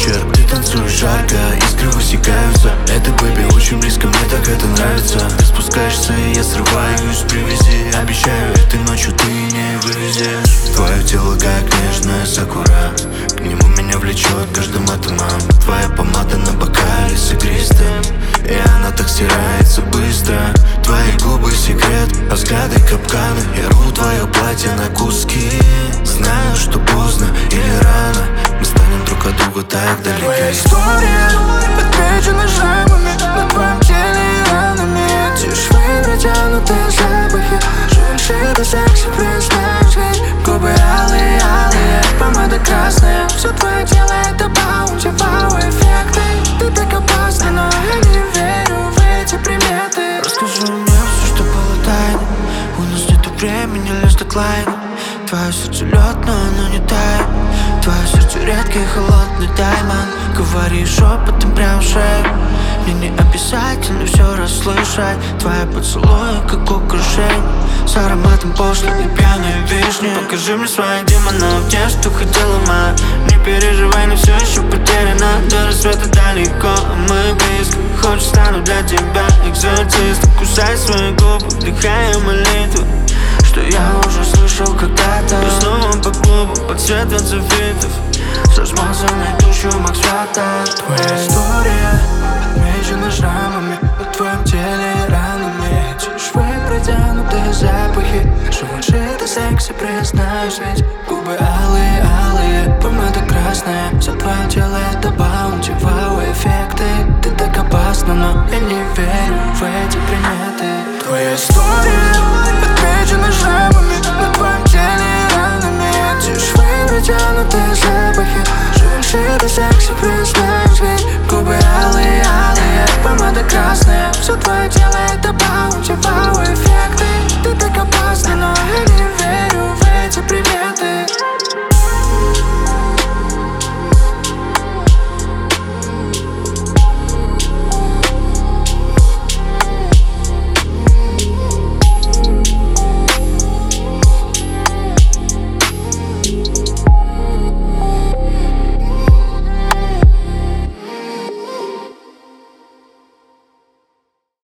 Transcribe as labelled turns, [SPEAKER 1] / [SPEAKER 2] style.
[SPEAKER 1] почерк. Ты танцуешь жарко, искры высекаются. Это, бэби, очень близко, мне так это нравится. Ты спускаешься, и я срываюсь, привези. Обещаю, этой ночью ты не вывезешь. Твое тело как нежная сакура, к нему меня влечет каждым атомом. Твоя помада на бокале с игристым, и она так стирается быстро. Твои губы секрет, а взгляды капканы. Я рву твое платье на куски. Знаю, что поздно или рано, мы станем друг от друга так далеки.
[SPEAKER 2] Твоя история отмечена шрамами на твоем теле и ранами. Эти швы, протянутые запахи, живущие до секса, признаюсь, ведь губы алые, алые, помада красная. Все твое тело это баунти, вау-эффекты. Ты так опасна, но я не верю в эти приметы. Расскажи мне все, что было тайной. У нас нету времени, лишь дедлайн. Твое сердце лед, но оно не тает. Твое сердце редкий, холодный даймонд. Говори шепотом прям в шею. Мне не обязательно все расслышать. Твои поцелуи, как украшение, с ароматом пошлой и пьяной вишни. Покажи мне своих демонов, те, что хотела моя. Не переживай, но все еще потеряна. До рассвета далеко, а мы близко. Хочешь, стану для тебя экзорцист. Кусай свои губы, вдыхая молитву, что я уже слышал когда-то. И снова по клубу, под цвет софитов, с размазанной тушью Макс Фата. Твоя история отмечена шрамами на твоем теле и ранами. Эти швы, протянутые запахи, живущие до секса, признаюсь, ведь губы алые, алые, помада красная. Все твое тело это баунти, вау-эффекты. Ты так опасна, но я не верю в эти приметы. Твоя история